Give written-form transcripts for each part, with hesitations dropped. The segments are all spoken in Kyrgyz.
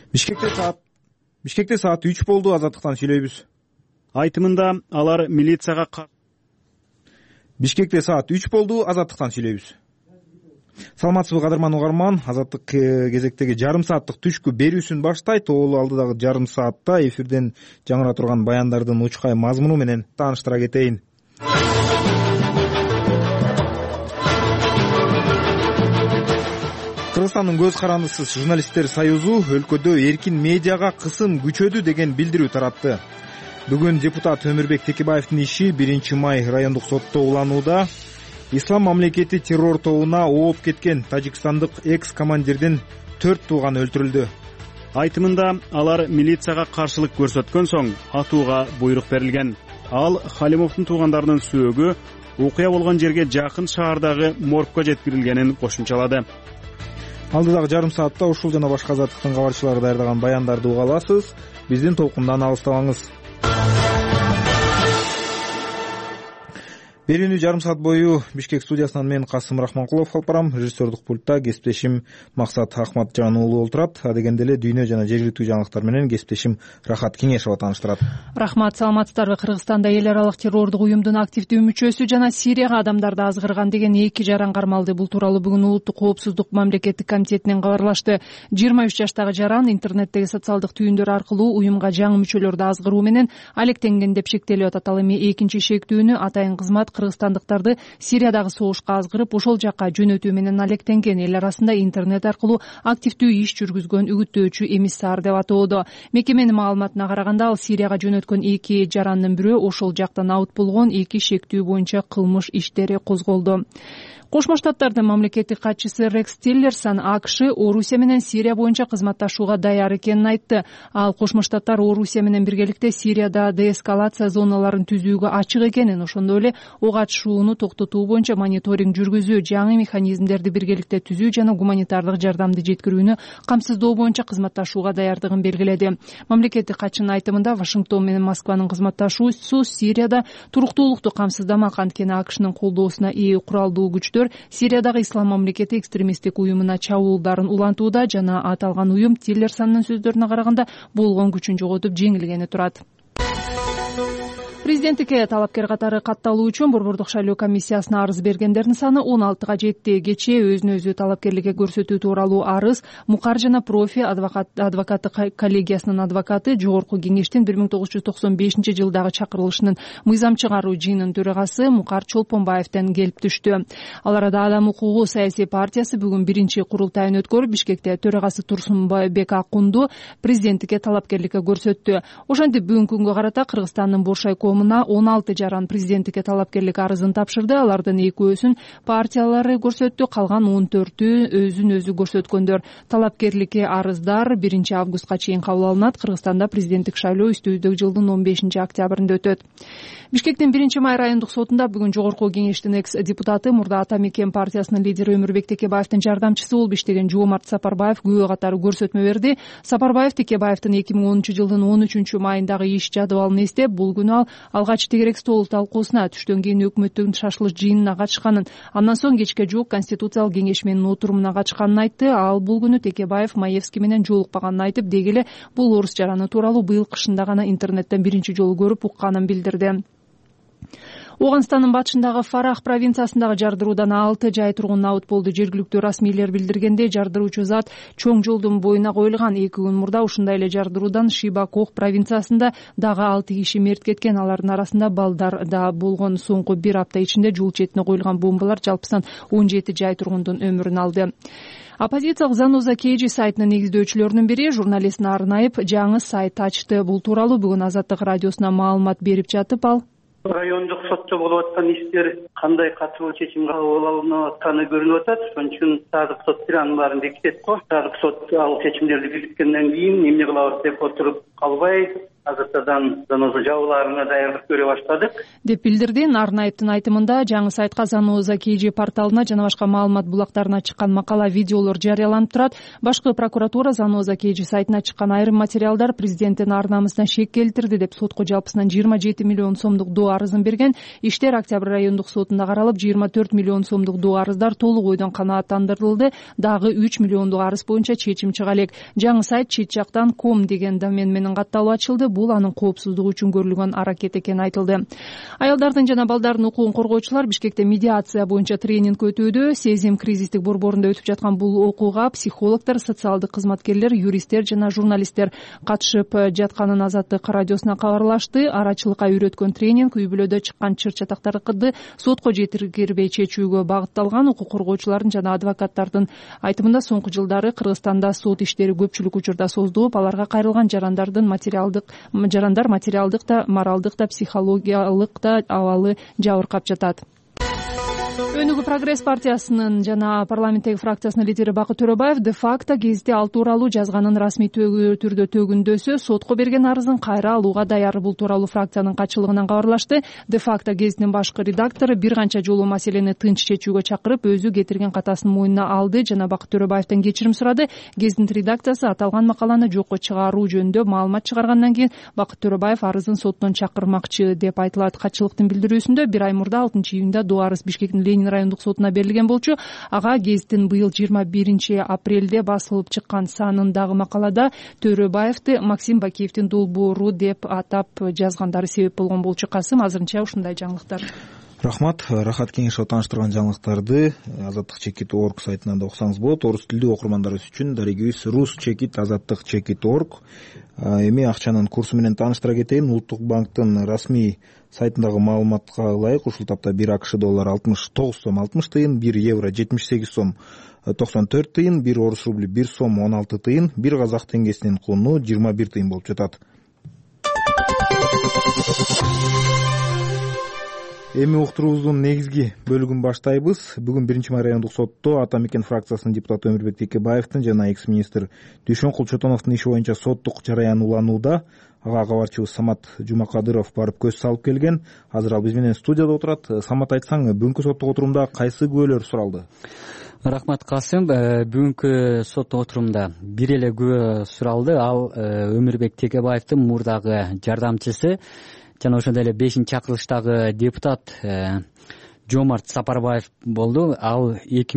Бишкекте саат 3 болду. Азаттыктан сүйлөйбүз. Айтымында алар милицияга Бишкекте саат 3 болду. Азаттыктан сүйлөйбүз. Саламатсызбы кадырман угарман. Азаттык кезектеги жарым сааттык түшкү берүүсүн баштайт. Ол алдыдагы жарым саатта эфирден жаңыра турган баяндардын учкай мазмуну менен тааныштыра кетейин. Кыргызстандын көз карандысыз журналисттер союзу өлкөдө эркин медиага кысым күчөдү деген билдирүү таратты. Бүгүн депутат Өмүрбек Текебаевдин иши 1 май райондук сотто уланууда. Ислам мамлекети террор тобуна ооп кеткен тажикстандык экс-командирдин 4 тууганы өлтүрүлдү. Айтымында алар милицияга каршылык көрсөткөн соң атууга буйрук берилген. Ал Халимовдун туугандарынын сөөгү окуя болгон жерге жакын шаардагы моргко жеткирилгенин кошумчалады. Алдыдагы жарым саатта ушул жана башка азаттыктын кабарчылары даярдаган баяндарды уга аласыз. Биздин толкундан алыстабаңыз. Берүүнү жарым саат бою Бишкек студиясынан мен Касым Рахманкулов алып барам. Режиссердук пультта кесиптешим Максат Ахматжан уулу олтурат. Адегенде эле дүйнө жана жергиликтүү жаңылыктар менен кесиптешим Рахат Кеңешова тааныштырат. Рахмат, саламатсыздарбы? Кыргызстанда эл аралык террордук уюмдун активдүү мүчөсү жана Сирияга адамдарды азгырган деген 2 жаран кармалды. Бул тууралуу бүгүн Улуттук коопсуздук мамлекеттик комитетинен кабарлашты. 23 жаштагы жаран интернеттеги социалдык түйүндөр аркылуу уюмга жаңы мүчөлөрдү азгыруу менен алектенген деп шектелип атат. Ал эми экинчи шектүүнү атайын кызмат кыргызстандыктарды Сириядагы согушка азгырып, ошол жакка жөнөтүү менен алектенген. Эл арасында интернет аркылуу активдүү иш жүргүзгөн үгүттөөчү эмиссар деп атоодо. Мекеменин маалыматына караганда, ал Сирияга жөнөткөн 2 жарандын бирөө ошол жактан аут болгон. 2 шектүү боюнча кылмыш иштери козголду. Кошмо Штаттардын мамлекеттик катчысы Рекс Тиллерсон АКШ Орусия менен Сирия боюнча кызматташууга даяр экенин айтты. Ал Кошмо Штаттар Орусия менен биргеликте Сирияда деэскалация зоналарын түзүүгө ачык экенин, ошондой эле ок атышууну токтотуу боюнча мониторинг жүргүзүү, жаңы механизмдерди биргеликте түзүү жана гуманитардык жардамды жеткирүүнү камсыздоо боюнча кызматташууга даярдыгын белгиледи. Мамлекеттик катчынын айтымында, Вашингтон менен Москванын кызматташуусу Сирияда туруктуулукту камсыздамак. Анткени АКШнын колдоосуна ээ куралдуу күчтөр Сириядагы Ислам мамлекети экстремисттик уюмуна чабуулдарын улантууда жана аталган уюм Тиллерсондун сөздөрүнө караганда болгон күчүн жоготуп жеңилгени турат. Президенттикке талапкер катары катталуу үчүн Борбордук шайлоо комиссиясына арыз бергендердин саны 16га жетти. Кечээ өзүнө өзү талапкерликке көрсөтүү тууралуу арыз Мукар жана Профи адвокаттык коллегиясынын адвокаты Жогорку кеңештин 1995-жылдагы чакырылышынын мыйзам чыгаруу жыйынынын төрагасы Мукар Чолпонбаевден келип түштү. Ал арада Адам укугу саясий партиясы бүгүн 1-курултайын өткөрүп, Бишкекте төрагасы Турсунбек Акунду президенттикке талапкерликке көрсөттү. Ошентип бүгүнкү күнгө карата Кыргызстандын Боршайком 16 жаран президенттикке талапкерлик арызын тапшырды. Алардын 2-өсүн партиялары көрсөттү, калган 14-ü өзүн өзү көрсөткөндөр. Талапкерликке арыздар 1 августка чейин кабыл алынат. Кыргызстанда президенттик шайлоо үстүбүздөгү жылдын 15 октябрында өтөт. Бишкектин 1 май райондук сотунда бүгүн Жогорку кеңештин экс-депутаты, мурда Ата Мекен партиясынын лидери Өмүрбек Текебаевдин жардамчысы болуп иштеген Жоомарт Сапарбаев күбө катары көрсөтмө берди. Сапарбаев Текебаевдин 2010 жылдын 13 майындагы иш жадыбалын эстеп, бул күнү ал алгач тегерек стол талкуусуна түштөн кийин өкмөттүн шашылыш жыйынына катышканын, андан соң кечке жуук Конституциялык кеңеш менин отурумуна катышканын айтты. Ал бул күнү Текебаев Маевский менен жолукпаганын айтып, деги эле бул орус жараны тууралуу быйыл кышында гана интернеттен биринчи жолу көрүп укканын билдирди. Оганстандын батышындагы Фарах провинциясындагы жардыруудан 6 жай тургун абут болду. Жергиликтүү расмийлер билдиргенде, жардыруучу зат чоң жолдун боюна коюлган. 2 күн мурда ушундай эле жардыруудан Шибакох провинциясында дагы 6 киши мерт кеткен. Алардын арасында балдар да болгон. Соңку 1 апта ичинде жол четине коюлган бомбалар жалпысынан 17 жай тургундун өмүрүн алды. Оппозициялык Заноза Кейджи сайтынын негиздөөчүлөрүнүн бири журналист Нарынайып жаңы сайт ачты. Бул тууралуу бүгүн Азаттык радиосуна маалымат берип жатып, ал райондук сотто болуп аткан иштер кандай катуу чечим кабыл алынып атканы көрүнүп атат. Ошон үчүн садык сот анын баарын бекитет го. Садык сот ал чечимдерди бекиткенден кийин эмне кылабыз деп отуруп калбай, азыртадан Заноза жабылаарына даярдык көрө баштадык деп билдирди. Нарнаевдин айтымында жаңы сайтка Заноза KG порталына жана башка маалымат булактарына чыккан макала, видеолор жарыяланып турат. Башкы прокуратура Заноза KG сайтына чыккан айрым материалдар президенттин ар намысына шек келтирди деп сотко жалпысынан 27 миллион сомдук доо арызын берген. Иштер Октябрь райондук сотунда каралып, 24 миллион сомдук доо арыздар толук ойдон канааттандырылды. Дагы 3 миллиондук арыз боюнча чечим чыга элек. Жаңы сайт чет жактан .com деген домен менен катталып ачылды. Бул анын коопсуздугу үчүн көрүлгөн аракет экени айтылды. Аялдардын жана балдардын укугун коргоочулар Бишкекте медиация боюнча тренинг өтүүдө. Сезим кризистик борборунда өтүп жаткан бул окууга психологдор, социалдык кызматкерлер, юристтер жана журналисттер катышып жатканын Азаттык радиосуна кабарлашты. Арачылыкка үйрөткөн тренинг үй бүлөдө чыккан чыр чатактарды сотко жеткирбей чечүүгө багытталган. Укук коргоочулардын жана адвокаттардын айтымында соңку жылдары Кыргызстанда сот иштери көпчүлүк учурда создулуп, аларга кайрылган жарандар материалдык да, моралдык да, психологиялык да абалы жабыркап жатат. Өнүгүү Прогресс партиясынын жана парламенттеги фракциясынын лидери Бакыт Төрөбаев де-факто гезитте ал тууралуу жазганын расмий түрдө төгүндөсө сотко берген арызын кайра алууга даяр. Бул тууралуу фракциянын катчылыгынан кабарлашты. Де-факто гезитинин башкы редактору бир канча жолу маселени тынч чечүүгө чакырып, өзү кетирген катасын мойнуна алды жана Бакыт Төрөбаевден кечирим сурады. Гезитинин редакциясы аталган макаланы жокко чыгаруу жөнүндө маалымат чыгаргандан кийин Бакыт Төрөбаев арызын соттон чакырмакчы деп айтылат. Катчылыктын билдирүүсүндө 1 ай мурда 6-июнда доо арыз Бишкектин Ленин райондук сотуна берилген болчу. Ага гезиттин быйыл 21 апрелде басылып чыккан санындагы макалада Төрөбаевди Максим Бакиевдин долбоору деп атап жазгандары себеп болгон болчу. Касым, азырынча ушундай жаңылыктар. Рахмат. Рахат Кеңешова тааныштырган жаңылыктарды azattik.org сайтынан да окусаңыз болот. Орус тилдүү окурмандарыбыз үчүн дарегибиз rus.azattik.org. Эми акчанын курсу менен тааныштыра кетейин. Улуттук банктын расмий сайтындагы маалыматка ылайык ушул тапта 1 АКШ доллары 69 сом 60 тыйын, 1 евро 78 сом 94 тыйын, 1 орус рубли 1 сом 16 тыйын, 1 казак теңгесинин куну 21 тыйын болуп жатат. Эми уктуруубуздун негизги бөлүгүн баштайбыз. Бүгүн 1-май райондук сотто Ата Мекен фракциясынын депутаты Өмүрбек Текебаевдин жана экс-министр Дүйшөн Чотоновдун иши боюнча соттук жараян уланууда. Ага кабарчыбыз Самат Жумакадыров барып көз салып келген. Азыр ал биз менен студияда отурат. Самат, айтсаң, бүгүнкү соттук отурумда кайсы күбөлөр суралды? Рахмат, Касым. Бүгүнкү соттук отурумда бир эле күбө суралды. Ал Өмүрбек Текебаевдин мурдагы жардамчысы жана ошондой эле 5-чакырылыштагы депутат Жомарт Сапарбаев болду. Ал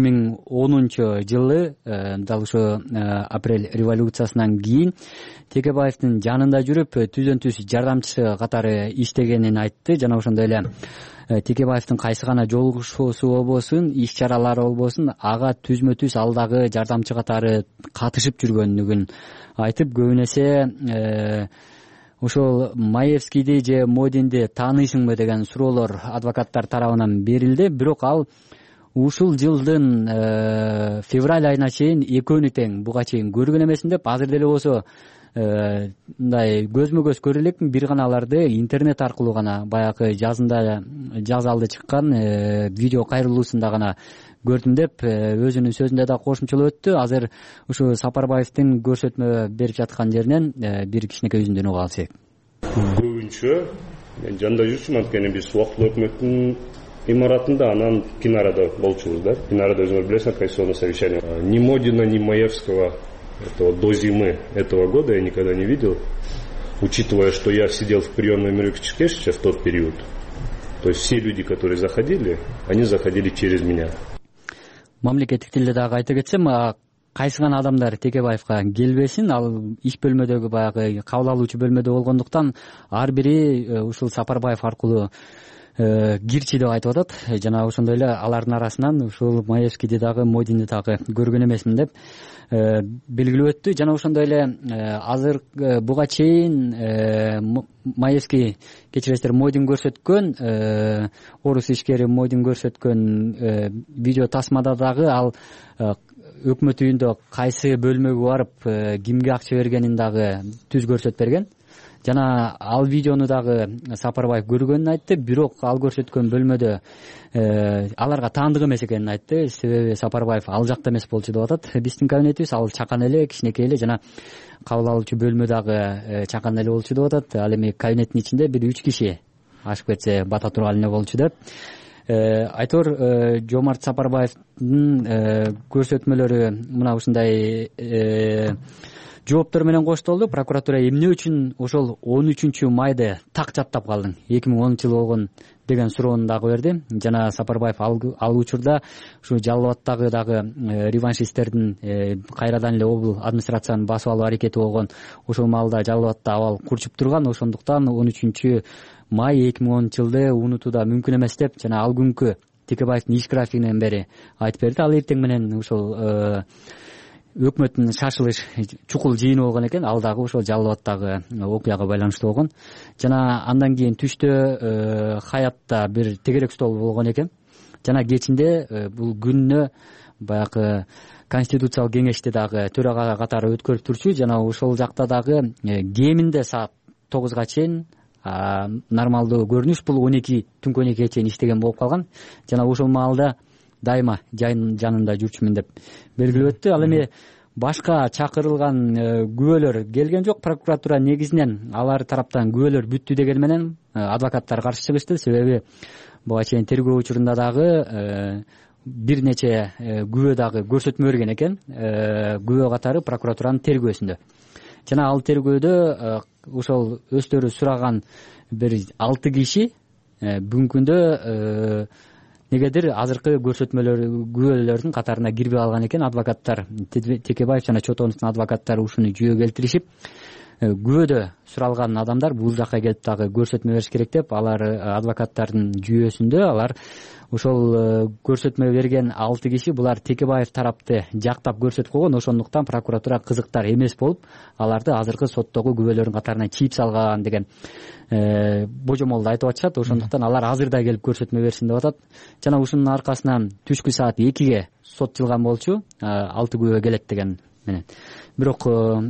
2010 жылы дал ошо апрель революциясынан кийин Текебаевдин жанында жүрүп, түздөн-түз жардамчысы катары иштегенин айтты жана ошондой эле Текебаевдин кайсы гана жолугушуусу болбосун, иш-чаралары болбосун, ага түзмө-түз ал дагы жардамчы катары катышып жүргөнүгүн айтып, көбүн эсе ошол Маевскийди же Модинди тааныйсыңбы деген суроолор адвокаттар тарабынан берилди. Бирок ал ушул жылдын февраль айына чейин экөөнү тең буга чейин көргөн эмесин деп, азыр деле болсо мындай көзмө-көз көрө элекмин, бир гана аларды интернет аркылуу гана баягы жазалды чыккан видео кайрылуусунда гана көрдүм деп өзүнүн сөзүндө да кошумчалап өттү. Азыр ушу Сапарбаевдин көрсөтмө берип жаткан жеринен бир кичинекей үзүндү угуп алсак. Көбүнчө мен жанда жүрчүмүн, анткени биз убактылуу өкмөттүн имаратында, анан Пинарада болчубуз да. Пинарада өзүңөр билесиңер, конституционное совещание. Ни Модина, ни Маевского этого до зимы этого года я никогда не видел, учитывая, что я сидел в приемной Өмүрбек Текебаевича в тот период. То есть все люди, которые заходили, они заходили через меня. Мамлекеттик тилде дагы айта кетсем, кайсы гана адамдар Текебаевга келбесин, ал иш бөлмөдөгү баягы кабыл алуучу бөлмөдө болгондуктан ар бири ушул Сапарбаев аркылуу кирчи деп айтып атат. Жана ошондой эле алардын арасынан ушул Маевскийди дагы Модинди дагы көргөн эмесмин деп белгилеп өттү. Жана ошондой эле азыр буга чейин Маевский, кечиресиздер, Модин көрсөткөн, орус ишкери Модин көрсөткөн видео тасмада дагы ал өкмөт үйүндө кайсы бөлмөгө барып кимге акча бергенин дагы түз көрсөтүп берген. жана ал видеону дагы Сапарбаев көргөнүн айтты, бирок ал көрсөткөн бөлмөдө аларга таандык эмес экенин айтты. Себеби Сапарбаев ал жакта эмес болчу деп атат. Биздин кабинетибиз ал чакан эле, кичинекей эле, жана кабыл алуучу бөлмө дагы чакан эле болчу деп атат. Ал эми кабинеттин ичинде бир 3 киши ашып кетсе бата турган эле болчу деп. Айтор Жомарт Сапарбаевдин көрсөтмөлөрү мына ушундай жооптор менен коштолду. Прокуратура эмне үчүн ошол 13 майды так жаттап калдың, 2010-жыл болгон деген суроону дагы берди. Жана Сапарбаев ал учурда ушу Жалал Абадтагы дагы реваншисттердин кайрадан эле обул администрацияны басып алуу аракети болгон. Ошол маалда Жалал Абадта абал курчуп турган, ошондуктан 13 май 2010-жылды унутуу да мүмкүн эмес деп жана ал күнкү Текебаевдин иш графигинен бери айтып берди. Ал эртең менен ушул өкмөттүн шашылыш чукул жыйыны болгон экен, ал дагы ошол Жалал Абадтагы окуяга байланыштуу болгон. Жана андан кийин түштө Хаятта бир тегерек стол болгон экен. Жана кечинде бул күнүнө баягы конституциялык кеңешти дагы төрага катары өткөрүп турчу. Жана ошол жакта дагы кеминде саат 9га чейин нормалдуу көрүнүш, бул 12 түнкү 12ге чейин иштеген болуп калган. Жана ошол маалда дайыма жанында жүрчүмүн деп белгилеп өттү. Ал эми башка чакырылган күбөлөр келген жок. Прокуратура негизинен алар тараптан күбөлөр бүттү деген менен адвокаттар каршы чыгышты. Себеби буга чейин тергөө учурунда дагы бир нече күбө дагы көрсөтмө берген экен, күбө катары прокуратуранын тергөөсүндө. Жана ал тергөөдө ошол өздөрү сураган бир 6 киши бүгүнкү күндө негедир азыркы көрсөтмөлөр күбөлөрдүн катарына кирбей алган экен. Адвокаттар Текебаев жана Чотоновдун адвокаттары ушуну жүйө келтиришип, күбөдө суралган адамдар бул жакка келип дагы көрсөтмө бериш керек деп, алар адвокаттардын жүйөсүндө алар ошол көрсөтмө берген 6 киши булар Текебаев тарапты жактап көрсөтүп койгон. Ошондуктан прокуратура кызыктар эмес болуп, аларды азыркы соттогу күбөлөрдүн катарына чийип салган деген божомолду айтып атышат. Ошондуктан алар азырда келип көрсөтмө берсин деп атат. Жана ушунун аркасынан түшкү саат 2ге сот жылган болчу, 6 күбө келет деген менен. Бирок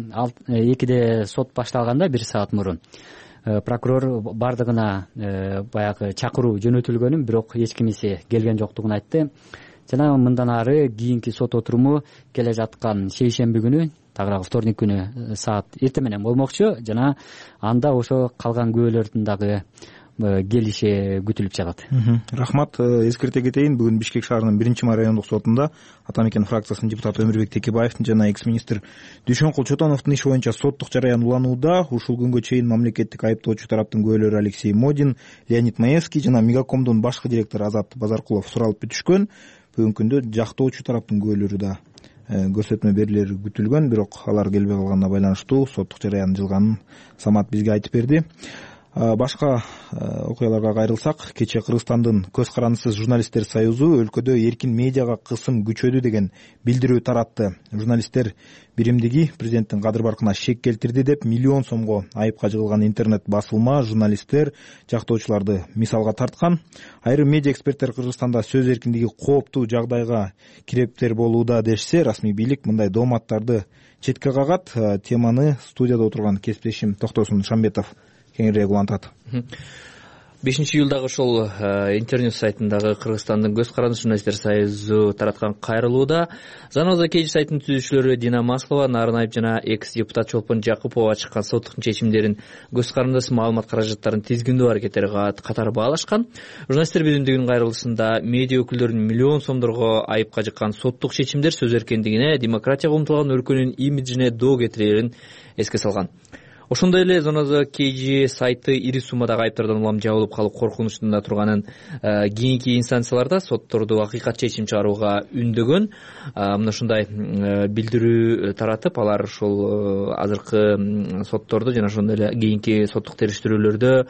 2де сот башталганда 1 саат мурун прокурор бардыгына баягы чакыруу жөнөтүлгөнүн, бирок эч кимиси келген жоктугун айтты. Жана мындан ары кийинки сот отуруму келе жаткан шейшемби күнү, тагыраагы вторник күнү саат эртең менен болмокчу. Жана анда ошо калган күбөлөрдүн дагы келиши күтүлүп жатат. Рахмат. Эскерте кетейин, бүгүн Бишкек шаарынын 1-май райондук сотунда Атамекен фракциясынын депутаты Өмүрбек Текебаевдин жана экс-министр Дүйшөнкул Чотоновдун иши боюнча соттук жараян уланууда. Ушул күнгө чейин мамлекеттик айыптоочу тараптын күбөлөрү Алексей Модин, Леонид Маевский жана Мегакомдун башкы директору Азат Базаркулов суралып бүтүшкөн. Бүгүнкү күндө жактоочу тараптын күбөлөрү да көрсөтмө берилери күтүлгөн, бирок алар келбей калганына байланыштуу соттук жараян жылганын Самат бизге айтып берди. Башка окуяларга кайрылсак, кечээ Кыргызстандын Көз карандысыз журналисттер союзу өлкөдө эркин медиага кысым күчөдү деген билдирүү таратты. Журналисттер биримдиги президенттин кадыр баркына шек келтирди деп миллион сомго айыпка жыгылган интернет басылма журналисттер жактоочуларды мисалга тарткан. Айрым медиа эксперттер Кыргызстанда сөз эркиндиги кооптуу жагдайга кирептер болууда дешсе, расмий бийлик мындай дооматтарды четке кагат. Теманы студияда отурган кесиптешим Токтосун Шамбетов кеңирээк улантат. 5-июлдагы ошол интернет сайтындагы Кыргызстандын Көз карандысыз журналисттер союзу тараткан кайрылууда Заноза KG сайтынын түзүүчүлөрү Дина Маслова, Нарынаев жана экс-депутат Чолпон Жакупова чыккан соттук чечимдерин Көз карандысыз маалымат каражаттарын тизгиндөө аракеттери катары баалашкан. Журналисттер биримдигинин кайрылышында медиа өкүлдөрүнүн миллион сомдорго айыпка жыккан соттук чечимдер сөз эркиндигине, демократияга умтулган өлкөнүн имиджине доо кетирерин эске салган. Ошондой эле Заноза KG сайты ири суммадагы айыптардан улам жабылып калып коркунучунда турганын кийинки инстанцияларда сотторду акыйкат чечим чыгарууга үндөгөн. Мына ушундай билдирүү таратып, алар ошол азыркы сотторду жана ошондой эле кийинки соттук териштирүүлөрдө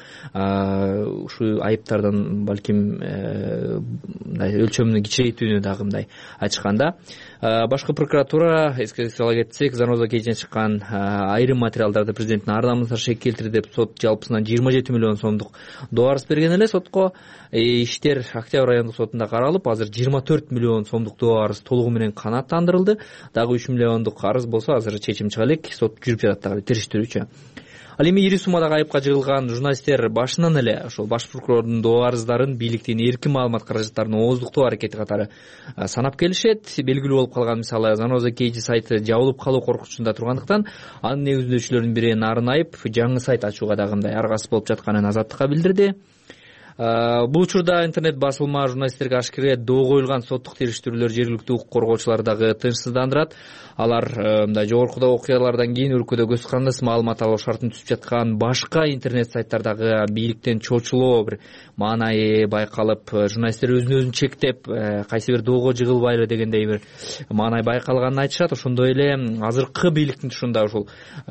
ушул айыптардан балким мындай өлчөмүн кичирейтүүнү дагы мындай айтышканда. Башкы прокуратура, эске сала кетсек, Заноза KGден чыккан айрым материалдарды президенттин ар намысына шек келтирди деп сот жалпысынан 27 миллион сомдук доо арыз берген эле. Сотко иштер Октябрь райондук сотунда каралып, азыр 24 миллион сомдук доо арыз толугу менен канааттандырылды. Дагы 3 миллиондук арыз болсо азыр чечим чыга элек, сот жүрүп жатат дагы териштирүүчү. Ал эми ири суммадагы айыпка жыгылган журналисттер башынан эле ошол баш прокурордун доо арыздарын бийликтин эркин маалымат каражаттарын ооздуктоо аракети катары санап келишет. Белгилүү болуп калган мисалы Заноза KG сайты жабылып калуу коркунучунда тургандыктан анын негиздөөчүлөрүнүн бири Нарынайып жаңы сайт ачууга дагы мындай аргасыз болуп жатканын Азаттыкка билдирди. Бул учурда интернет басылма журналисттерге ашкере доо коюлган соттук териштирүүлөр жергиликтүү укук коргоочулар дагы тынчсыздандырат. Алар мындай жогоркуда окуялардан кийин өлкөдө көз карандысыз маалымат алуу шартын түзүп жаткан башка интернет сайттардагы бийликтен чочулоо бир маанайы байкалып, журналисттер өзүн чектеп, кайсы бир доого жыгылбайлы дегендей бир маанай байкалганын айтышат. Ошондой эле азыркы бийликтин тушунда ушул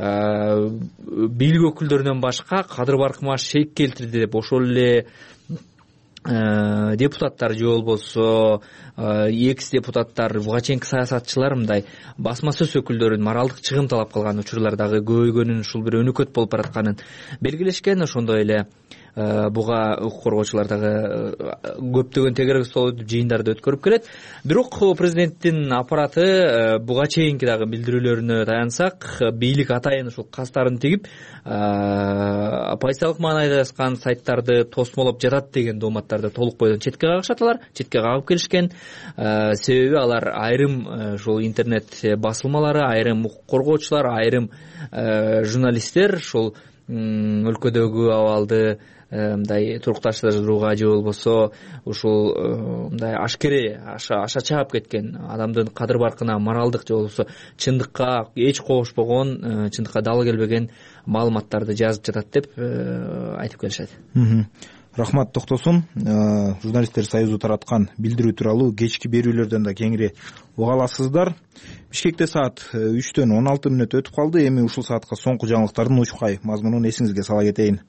бийлик өкүлдөрүнөн башка кадыр баркыма шек келтирди деп ошол эле депутаттар же болбосо экс депутаттар, буга чейинки саясатчылар мындай басма сөз өкүлдөрүн моралдык чыгым талап кылган учурлар дагы көбөйгөнүн, ушул бир өнөкөт болуп баратканын белгилешкен. Ошондой эле буга укук коргоочулар дагы көптөгөн тегерек стол жыйындарды өткөрүп келет. Бирок президенттин аппараты буга чейинки дагы билдирүүлөрүнө таянсак, бийлик атайын ушул кастарын тигип оппозициялык маанайда жазган сайттарды тосмолоп жатат деген дооматтарды толук бойдон четке кагышат. Алар четке кагып келишкен. Себеби алар айрым ушул интернет басылмалары, айрым укук коргоочулар, айрым журналисттер ушул өлкөдөгү абалды мындай турукташтырууга же болбосо ушул мындай ашкере аша чаап кеткен, адамдын кадыр баркына, моралдык же болбосо чындыкка эч кошпогон, чындыкка дал келбеген маалыматтарды жазып жатат деп айтып келишет. Рахмат Токтосун. Журналисттер союзу тараткан билдирүү тууралуу кечки берүүлөрдөн да кеңири уга аласыздар. Бишкекте саат 3-төн 16 мүнөт өтүп калды. Эми ушул саатка соңку жаңылыктардын учкай мазмунун эсиңизге сала кетейин.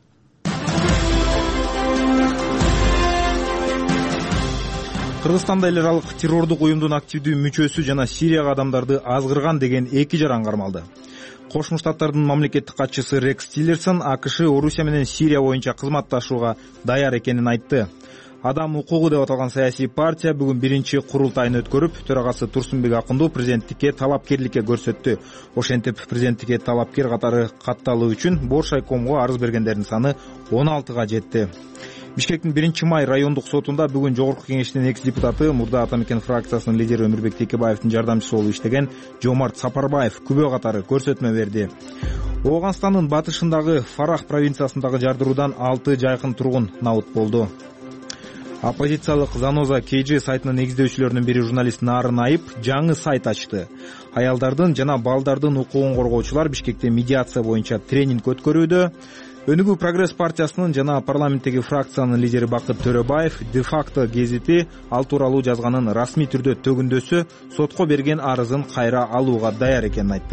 Кыргызстанда эл аралык террордук уюмдун активдүү мүчөсү жана Сирияга адамдарды азгырган деген 2 жаран кармалды. Кошмо Штаттардын мамлекеттик катчысы Рекс Тиллерсон АКШ Орусия менен Сирия боюнча кызматташууга даяр экенин айтты. Адам укугу деп аталган саясий партия бүгүн биринчи курултайын өткөрүп, төрагасы Турсунбек Акындуу президенттикке талапкерликке көрсөттү. Ошентип президенттикке талапкер катары катталуу үчүн Боршайкомго арыз бергендердин саны 16га жетти. Бишкектин 1-май райондук сотунда бүгүн жогорку кеңештин экс депутаты, мурда Ата Мекен фракциясынын лидери Өмүрбек Текебаевдин жардамчысы болуп иштеген Жомарт Сапарбаев күбө катары көрсөтмө берди. Ооганстандын батышындагы Фарах провинциясындагы жардыруудан 6 жайкын тургун набыт болду. Оппозициялык Заноза KG сайтынын негиздөөчүлөрүнүн бири журналист Нарынайып жаңы сайт ачты. Аялдардын жана балдардын укугун коргоочулар Бишкекте медиация боюнча тренинг өткөрүүдө. Өнүгүү Прогресс партиясынын жана парламенттеги фракциянын лидери Бакыт Төрөбаев де-факто гезити ал тууралуу жазганын расмий түрдө төгүндөсө сотко берген арызын кайра алууга даяр экенин айтты.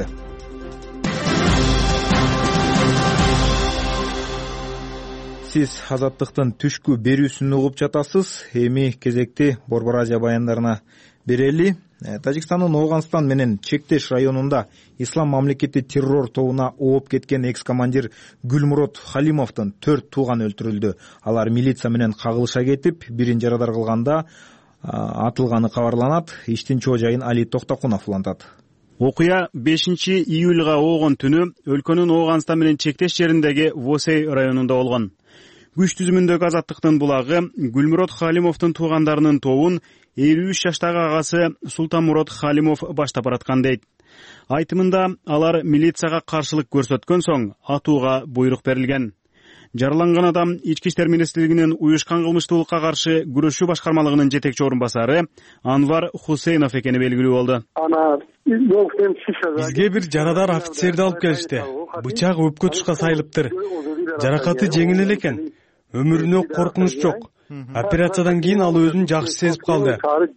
Сиз Азаттыктын түшкү берүүсүн угуп жатасыз. Эми кезекти Борбор Азия баяндарына берели. Тажикстандын Ооганстан менен чектеш районунда Ислам мамлекети террор тобуна ооп кеткен экс-командир Гүлмурод Халимовдун 4 тууганы өлтүрүлдү. Алар милиция менен кагылыша кетип, бирин жарадар кылганда атылганы кабарланат. Иштин чоо жайын Али Токтокунов улантат. Окуя 5-июлга оогон түнү өлкөнүн Ооганстан менен чектеш жериндеги Восей районунда болгон. Күч түзүмүндөгү Азаттыктын булагы Гүлмурод Халимовдун туугандарынын тобун 53 жаштагы агасы Султанмурод Халимов баштап бараткан дейт. Айтымында алар милицияга каршылык көрсөткөн соң атууга буйрук берилген. Жараланган адам Ички иштер министрлигинин уюшкан кылмыштуулукка каршы күрөшүү башкармалыгынын жетекчи орун басары Анвар Хусейнов экени белгилүү болду. Бизге бир жарадар офицерди алып келишти. Бычак өпкө тушка сайылыптыр. Жаракаты жеңил эле экен. Өмүрүнө коркунуч жок. Операциядан кийин ал өзүн жакшы сезип калды.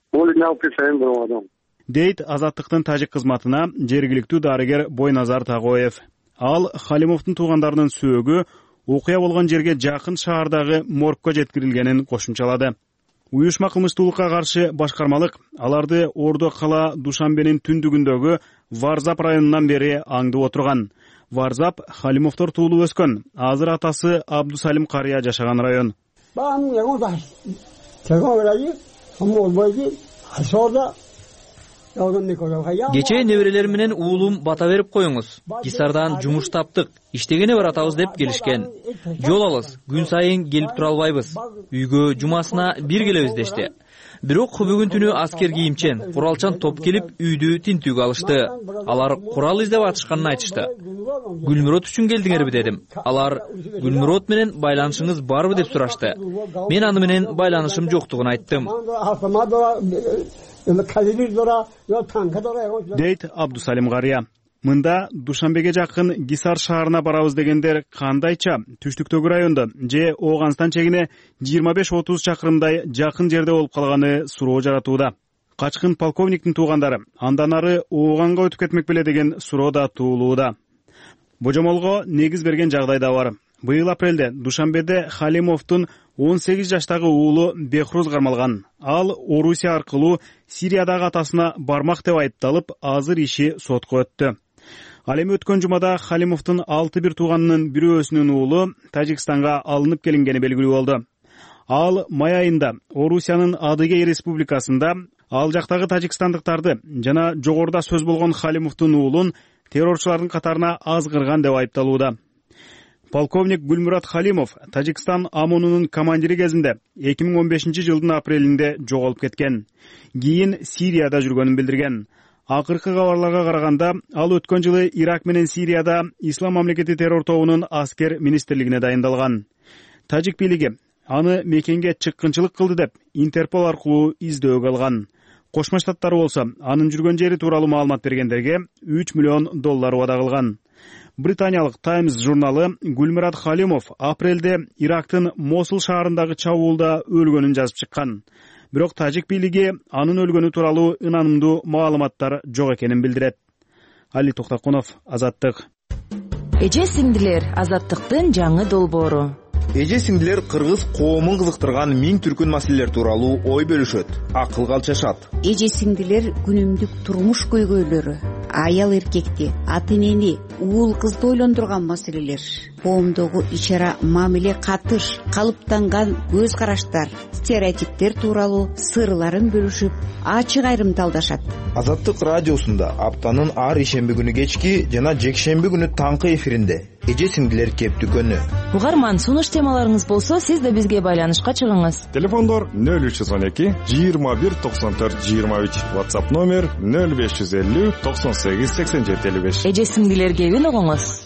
Дейт Азаттыктын тажик кызматына жергиликтүү дарыгер Бойназар Тагоев. Ал Халимовдун туугандарынын сөөгү окуя болгон жерге жакын шаардагы моргко жеткирилгенин кошумчалады. Уюшма кылмыштуулукка каршы башкармалык аларды Ордо кала Душанбенин түндүгүндөгү Варзап районунан бери аңдып отурган. Варзап Халимовдор туулуп өскөн. Азыр атасы Абдусалим карыя жашаган район. Кечээ неберелерим менен уулум бата берип коюңуз. Кисардан жумуш таптык, иштегене баратабыз деп келишкен. Жол алыс, күн сайын келип тура албайбыз. Үйгө жумасына бир келебиз дешти. Бирок бүгүн түнү аскер кийимчен, куралчан топ келип үйдү тинтүүгө алышты. Алар курал издеп атышканын айтышты. Гүлмүрот үчүн келдиңерби дедим. Алар Гүлмүрот менен байланышыңыз барбы деп сурашты. Мен аны менен байланышым жоктугун айттым. Дейт Абдусалим Карыя. Мында Душанбеге жакын Гисар шаарына барабыз дегендер кандайча түштүктөгү райондо же Ооганстан чегине 25-30 чакырымдай жакын жерде болуп калганы суроо жаратууда. Качкын полковниктин туугандары андан ары Ооганга өтүп кетмек беле деген суроо да туулууда. Божомолго негиз берген жагдай да бар. Быйыл апрелде Душанбеде Халимовдун 18 жаштагы уулу Бехруз кармалган. Ал Орусия аркылуу Сириядагы атасына бармак деп айыпталып, азыр иши сотко өттү. Ал эми өткөн жумада Халимовдун 6 тууганынын бирөөсүнүн уулу Тажикстанга алынып келингени белгилүү болду. Ал май айында Орусиянын Адыгей республикасында ал жактагы тажикстандыктарды жана жогоруда сөз болгон Халимовдун уулун террорчулардын катарына азгырган деп айыпталууда. Полковник Гүлмүрат Халимов Тажикстан ОМОНунун командири кезинде 2015 жылдын апрелинде жоголуп кеткен. Кийин Сирияда жүргөнүн билдирген. Акыркы кабарларга караганда, ал өткөн жылы Ирак менен Сирияда Ислам мамлекети террор тобунун аскер министрлигине дайындалган. Тажик бийлиги аны мекенге чыккынчылык кылды деп Интерпол аркылуу издөөгө алган. Кошмо Штаттар болсо анын жүргөн жери тууралуу маалымат бергендерге $3 миллион убада кылган. Британиялык Times журналы Гүлмүрат Халимов апрелде Ирактын Мосул шаарындагы чабуулда өлгөнүн жазып чыккан. Бирок тажик бийлиги анын өлгөнү тууралуу ынанымдуу маалыматтар жок экенин билдирет. Али Токтокунов, Азаттык. Эже сиңдилер, Азаттыктын жаңы долбоору. Эже сиңдилер кыргыз коомун кызыктырган миң түркүн маселелер тууралуу ой бөлүшөт, акылга алчашат. Эже сиңдилер күнүмдүк турмуш көйгөйлөрү, аял эркекти, ата энени, уул кызды ойлондурган маселелер, коомдогу ичара мамиле катыш, калыптанган көз караштар, стереотиптер тууралуу сырларын бөлүшүп, ачык айрымталдашат. Азаттык радиосунда аптанын ар ишемби күнү кечки жана жекшемби күнү таңкы эфиринде эже сиңдилер кептүкөнү. Угарман, сунуш темаларыңыз болсо, сиз да бизге байланышка чыгыңыз. Телефондор 0312 21 94 23, WhatsApp номер 0550 98 87 55. Эже сиңдилер кебин угуңуз.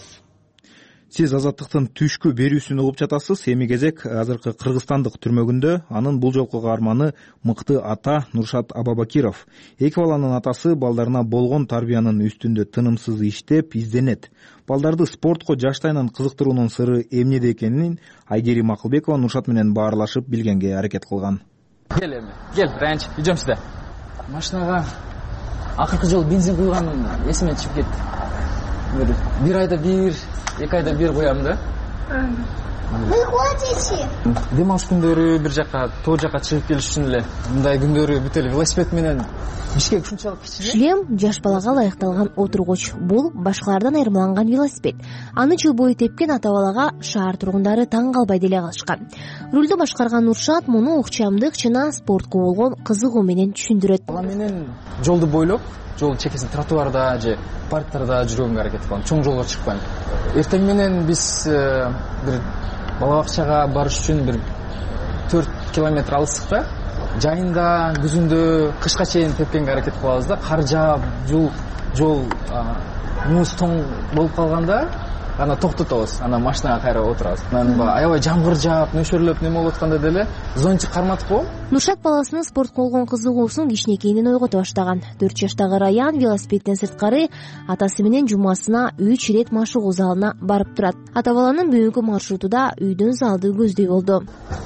Сиз Азаттыктын түшкү берүүсүн угуп жатасыз. Эми кезек азыркы кыргызстандык түрмөгүндө анын бул жолку каарманы мыкты ата Нуршат Абабакиров. Эки баланын атасы балдарына болгон тарбиянын үстүндө тынымсыз иштеп, изденет. Балдарды спортко жаштайынан кызыктыруунун сыры эмнеде экенин Айдери Макылбекова Нуршат менен баарлашып билгенге аракет кылган. Кел, Ранч, идем сюда. Машинага акыркы жолу бензин куйган эсиме чыгып кетти. Бир айда бир, 2 айда бир коям да. Вы ходите? Дем алыш күндөрү бир жака, тоо жака чыгып келиш үчүн эле. Мындай күндөрү бүт эле велосипед менен Бишкек ушунчалык кичине. Шлем жаш балага ылайыкталган отургуч. Бул башкалардан айырмаланган велосипед. Аны жыл бою тепкен ата балага шаар тургундары таң калбай деле калышкан. Рулду башкарган Нуршат муну укчамдык жана спортко болгон кызыгуу менен түшүндүрөт. Бала менен жолду бойлоп, жол чекесин тротуарда же парктарда жүргөнгө аракет кылам. Чоң жолго чыкпайм. Эртең менен биз бир бала бакчага барыш үчүн бир 4 километр алыстыкта, жайында, күзүндө, кышка чейин тепкенге аракет кылабыз да. Кар жаап, жол муз тоң болуп калганда ана токтотобуз, ана машинага кайра отурабыз. Анан аябай жамгыр жаап, нөшөрлөп неме болуп атканда деле зонтик карматып коем. Нуршат баласынын спортко болгон кызыгуусун кичинекейинен ойгото баштаган. 4 жаштагы Раян велосипедден сырткары атасы менен жумасына 3 ирет машыгуу залына барып турат. Ата баланын бүгүнкү маршруту да үйдүн залды көздөй болду.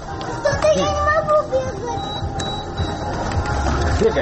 Бегай.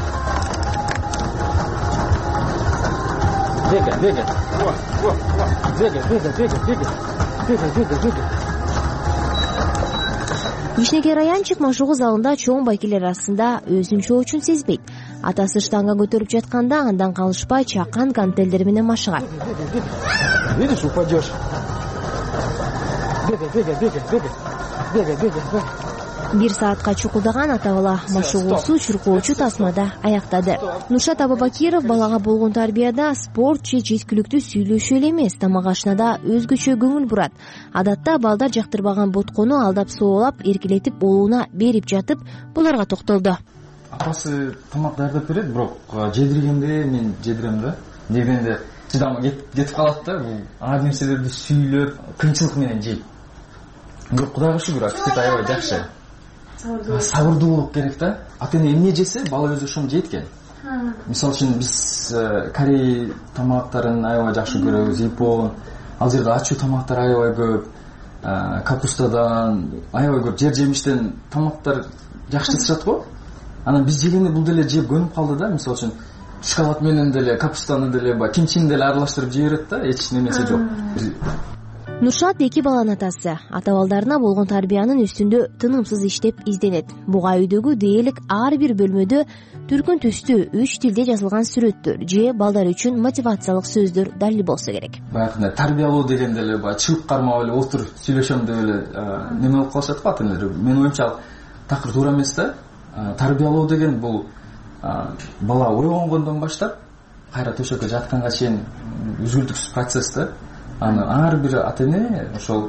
Кичинекей Раянчик машыгуу залында чоң байкелер арасында өзүнчө үчүн сезбейт. Атасы штанга көтөрүп жатканда андан калышпай чакан гантелдер менен машыгат. Видишь, упадешь. Бегай. 1 саатка чукулдаган ата бала машыгуусу чуркоочу тасмада аяктады. Нуршат Абубакиров балага болгон тарбияда спорт же жеткиликтүү сүйлөшүү эле эмес, тамак ашынада өзгөчө көңүл бурат. Адатта балдар жактырбаган боткону алдап соолап, эркелетип олууна берип жатып, буларга токтолду. Апасы тамак даярдап берет, бирок жедиргенде мен жедирем да. Дегенде чыдамы кетип калат да, бул ар нерселерди сүйлөп, кыйынчылык менен жейт. Бирок Кудайга шүгүр, аппетит аябай жакшы. Сабырдуулук керек да. Ата-эне эмне жесе, бала өзү ошону жейт экен. Мисалы үчүн биз Корей тамактарын аябай жакшы көрөбүз, Япон. Ал жерде ачуу тамактар аябай көп, капустадан аябай көп, жер-жемиштен тамактар жакшы жасашат го. Анан биз жегенде бул деле жеп көнүп калды да. Мисалы үчүн шоколад менен деле, капустаны деле, кимчини деле аралаштырып жей берет да, эч немеси жок. Нуршат 2 баланын атасы. Ата балдарына болгон тарбиянын үстүндө тынымсыз иштеп изденет. Буга үйдөгү дээрлик ар бир бөлмөдө түркүн түстүү 3 тилде жазылган сүрөттөр же балдар үчүн мотивациялык сөздөр далил болсо керек. Баягы тарбиялоо дегенде эле чыгып кармап эле отур сүйлөшөм деп эле неме болуп калышат го ата-энелер. Менин оюмча такыр туура эмес да. Тарбиялоо деген бул бала ойгонгондон баштап кайра төшөккө жатканга чейин үзгүлтүксүз процесс да. Аны ар бир ата-эне ошол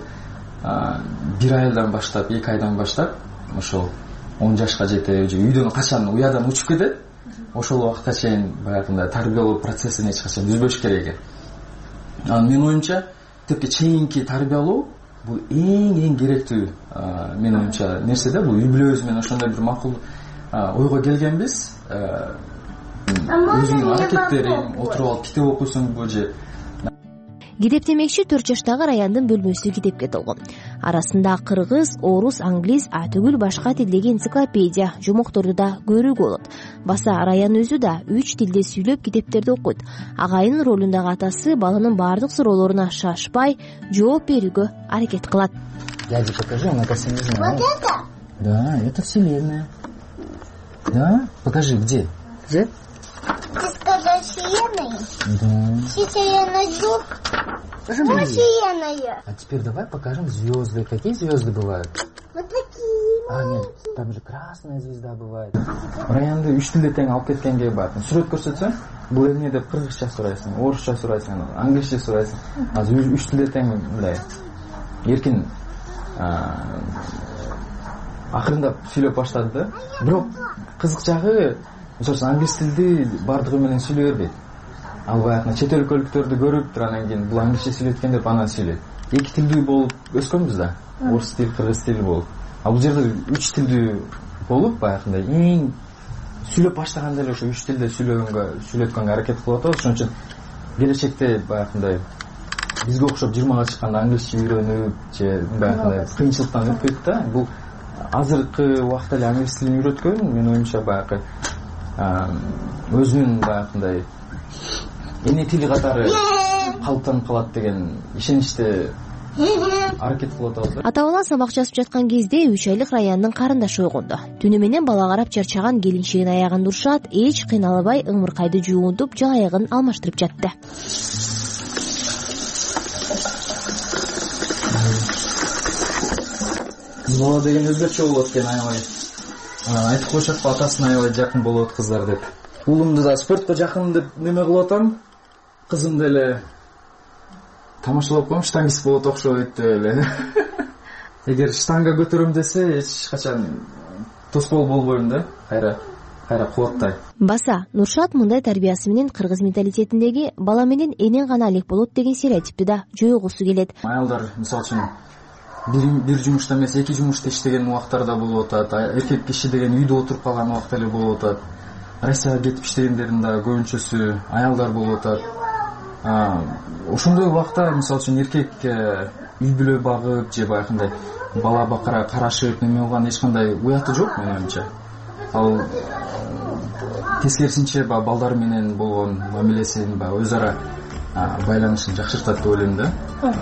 1 айдан баштап, 2 айдан баштап, ошол 10 жашка жетип, же үйдөн качан уядан учуп кетет, ошол убакытка чейин баягындай тарбиялоо процессин эч качан үзбөш керек экен. Менин оюмча, тепке чейинки тарбиялоо бул эң керектүү менин оюмча нерсе да. Бул үй бүлөбүз менен ошондой бир макул ойго келгенбиз. Өзүнүн аракеттерин отуруп алып китеп окуйсуңбу же. Китептемекчи 4 жаштагы Раяндын бөлмөсү китепке толгон. Арасында кыргыз, орус, англис, атүгүл башка тилдеги энциклопедия, жомокторду да көрүүгө болот. Баса Раян өзү да 3 тилде сүйлөп китептерди окуйт. Агайынын ролундагы атасы баланын бардык суроолоруна шашпай жооп берүүгө аракет кылат. Дяде покажи, он это все не знает. Вот это? Да, это вселенная. Да? Покажи, где? Где? Ты сказал вселенная? Да. Сейчас я найду. Вселенная. А теперь давай покажем звезды. Какие звезды бывают? Вот такие. Нет, там же красная звезда бывает. Раянды 3 тилде тең алып кеткенге бар. Сүрөт көрсөтсөң, бул эмне деп кыргызча сурайсың, орусча сурайсың, англисче сурайсың. Азыр 3 тилде тең мындай эркин акырындап сүйлөп баштады да. Бирок кызык жагы, мисалы англис тилди бардыгы менен сүйлөй бербейт. Ал баягы чет өлкөлүктөрдү көрүп туруп анан кийин бул англисче сүйлөткөн деп анан сүйлөйт. 2 тилдүү болуп өскөнбүз да. Орус тил, кыргыз тили болуп. А бул жерде 3 тилдүү болуп баягындай эң сүйлөп баштаганда эле ошо 3 тилде сүйлөткөнгө аракет кылып атабыз. Ошон үчүн келечекте баягындай бизге окшоп 20-га чыкканда англисче үйрөнүп же баягындай кыйынчылыктан өтпөйт да. Бул азыркы убакта эле англис тилин үйрөткөн менин оюмча баягы өзүнүн баягындай эне тили катары калыптанып калат деген ишеничте аракет кылып атабыз. Ата бала сабак жазып жаткан кезде 3 айлык Раяндын карындашы ойгонду. Түнү менен бала карап чарчаган келинчигин аягын Нуршат эч кыйналбай ыңмыркайды жуунтуп жалаягын алмаштырып жатты. Бала деген өзгөчө болот экен, аябай. Айтып коюшат атасына аябай жакын болот кыздар деп. Уулумду да спортко жакын деп неме кылып атам. Кызым деле тамашалап коем, штангист болот окшойт деп эле. Эгер штанга көтөрөм десе, эч качан тоскоол болбойм да. Кайра кубаттай. Баса Нуршат мындай тарбиясы менен кыргыз менталитетиндеги бала менен энен гана алек болот деген стереотипти да жойгусу келет. Аялдар мисалы үчүн бир жумушта эмес, 2 жумушта иштеген убактарда болуп атат. Эркек киши деген үйдө отуруп калган убакта эле болуп атат. Россияга кетип иштегендердин да көбүнчөсү аялдар болуп атат. Ошондой убакта мисалы үчүн эркек үй бүлө багып же баягындай бала бакыра карашып неме кылган эч кандай уяты жок менин оюмча. Ал тескерисинче балдар менен болгон мамилесин өз ара байланышын жакшыртат деп ойлойм да.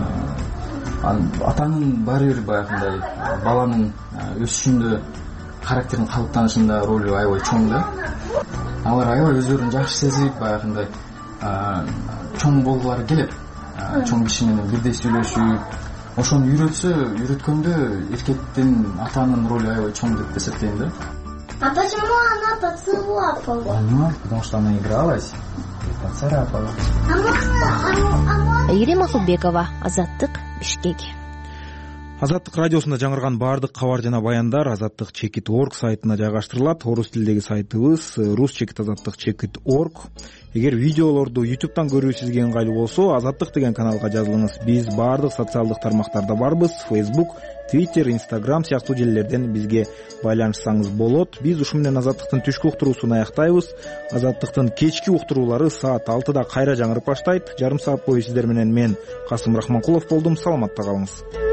Атанын баары бир баягындай баланын өсүшүндө, характерин калыптанышында ролу аябай чоң да. Алар аябай өздөрүн жакшы сезип, баягындай чоң болгулары келет. Чоң киши менен бирдей сүйлөшүп, ошону үйрөткөндө эркектин атанын ролу аябай чоң деп эсептейм да. А почему она поцеловала? Потому что она игралась и поцарапала. Айгерим Акылбекова, Азаттык, Бишкек. Азаттык радиосунда жаңырган баардык кабар жана баяндар azattik.org сайтына жайгаштырылат. Орус тилдеги сайтыбыз rus.azattik.org. Эгер видеолорду YouTube'дан көрүү сизге ыңгайлуу болсо, Азаттык деген каналга жазылыңыз. Биз баардык социалдык тармактарда барбыз. Facebook, Twitter, Instagram сыяктуу желилерден бизге байланышсаңыз болот. Биз ушу менен Азаттыктын түшкү уктуруусун аяктайбыз. Азаттыктын кечки уктуруулары саат 6-да кайра жаңырып баштайт. Жарым саат бою сиздер менен мен Касым Рахманкулов болдум. Саламатта калыңыз.